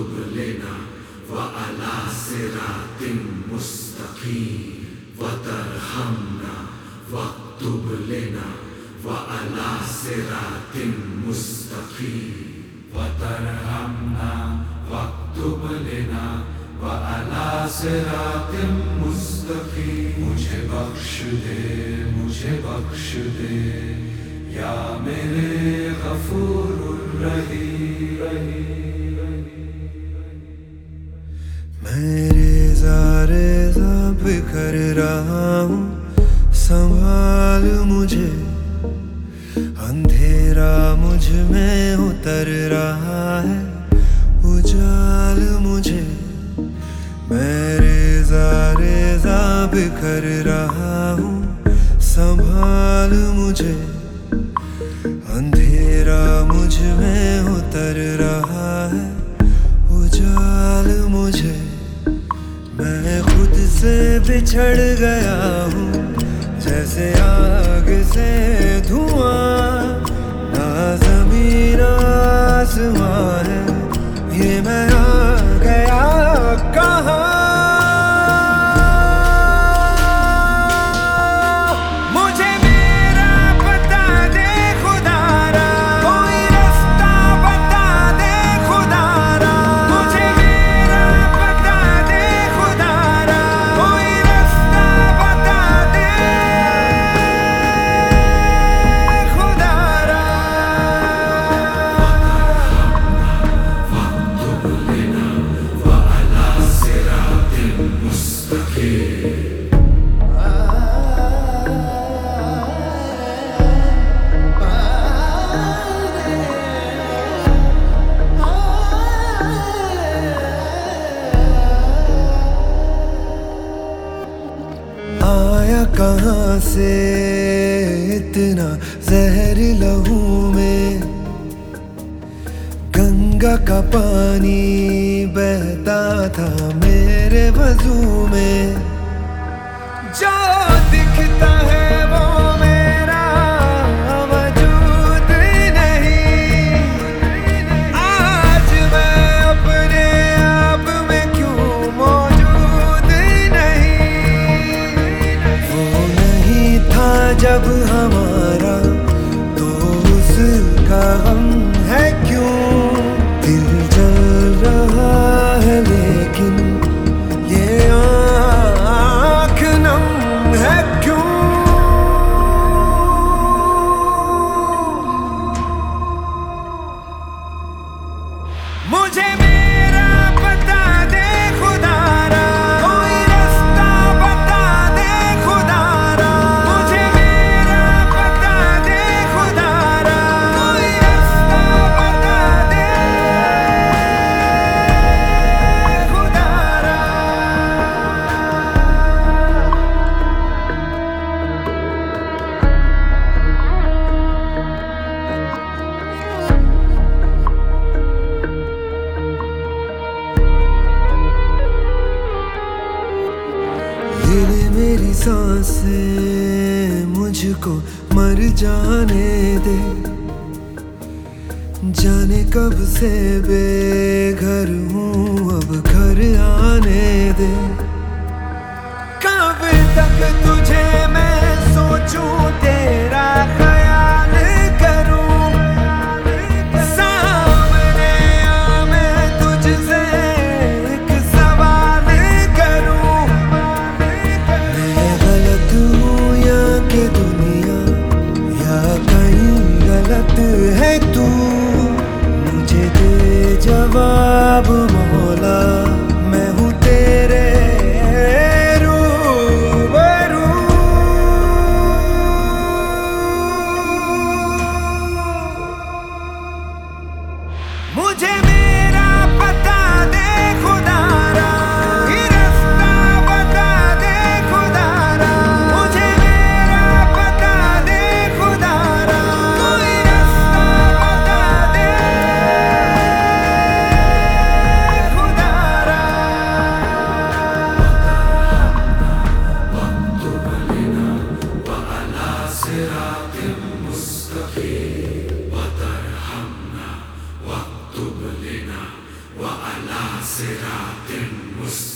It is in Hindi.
واكتب لنا وعلى صراط مستقيم وترحمنا واكتب لنا وعلى صراط مستقيم وترحمنا واكتب لنا وعلى صراط मुस्तकीम। मुझे बख्श दे या मेरे गफूरुर रहीम। मैं रेज़ा बिखर रहा हूँ, संभाल मुझे। अंधेरा मुझ में उतर रहा है, उजाल मुझे। मैं रेज़ा बिखर रहा हूँ, संभाल मुझे। अंधेरा मुझ में उतर रहा है, उजाल मुझे। मैं खुद से बिछड़ गया हूँ, जैसे आग से धुआं। ना ज़मीन आसमां है, ये मैं आ गया कहाँ। आया कहाँ से इतना जहर लहू में। गंगा का पानी बहता था मेरे वजू में। जो दिखता है वो मेरा वजूद नहीं। आज मैं अपने आप में क्यों मौजूद नहीं। वो नहीं था जब हमारा, तो उसका हम है क्यों। दिल जल रहा है लेकिन ये आँख नम है क्यों। मुझे मेरा बता दे खुदारा, कोई रास्ता बता दे खुदारा। मुझे मेरा बता दे खुदारा, कोई रास्ता बता दे खुदारा। ले मेरी सांसें, मुझको मर जाने दे। जाने कब से बेघर हूँ, अब घर आने दे। कब तक तुझे मैं सोचूं, तेरा ख्याल करूं। सामने आ मैं तुझसे एक सवाल करूं। मैं गलत हूँ या कि दुनिया, या कहीं गलत है तू। मुझे दे जवाब मौला, मैं हूँ तेरे रूबरू। मुझे मेरा पता दे खुदारा, ये रास्ता बता दे खुदारा। मुझे मेरा पता दे खुदारा, कोई रास्ता बता दे खुदारा। واكتب لنا وعلى صراط مستقيم وترحمنا واكتب لنا وعلى صراط مستقيم